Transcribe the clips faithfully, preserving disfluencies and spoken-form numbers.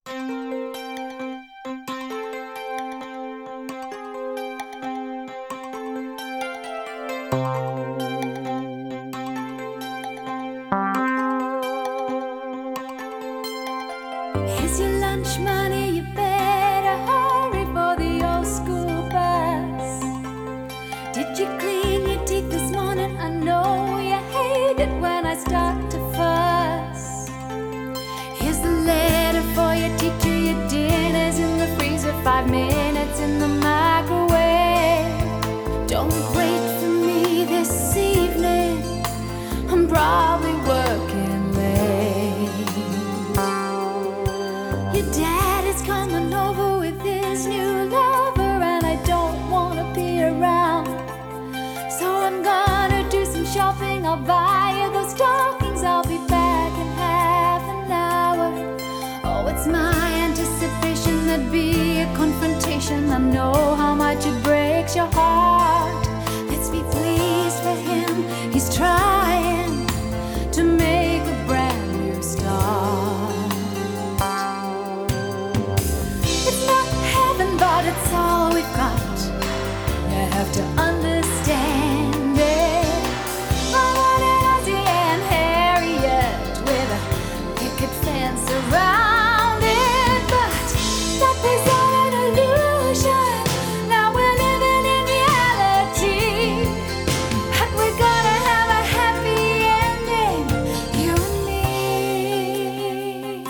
Here's your lunch money, you better hurry for the old school bus. Did you clean your teeth this morning? I know you hate it when I start to fuss. Here's the letter for your teacher, your dinner's in the freezer, five minutes in the microwave. Don't wait for me this evening, I'm probably working late. Your dad is coming over with his new lover, and I don't want to be around. So I'm gonna do some shopping, I'll buy you those stockings, I'll be back in half an hour. Oh, it's my anticipation that'd be a confrontation. I know how much it breaks your heart. Let's be pleased for him, he's trying to make a brand new start. It's not heaven, but it's all we've got. You have to understand it. I wanted Ozzie and Harriet with a picket fence around it, but that was all an illusion. Now we're living in reality, and we're gonna have a happy ending, you and me.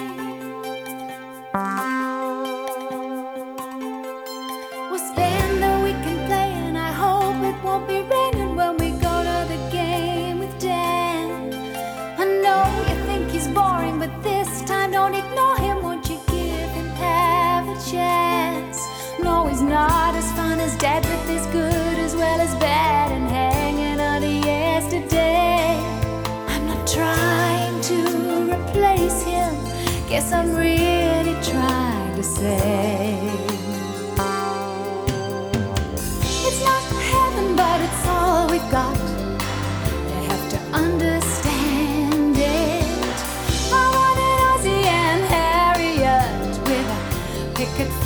We'll spend the weekend playing, I hope it won't be raining when we go to the game with Dan. I know you think he's boring, but this time don't ignore him, won't you give him half a chance? No, he's not as fun as Dad, but he's good as well as bad, and hanging on to yesterday. I'm not trying to replace him, guess I'm really trying to say it's not heaven, but it's all we've got. You have to understand it. I wanted Ozzie and Harriet with a picket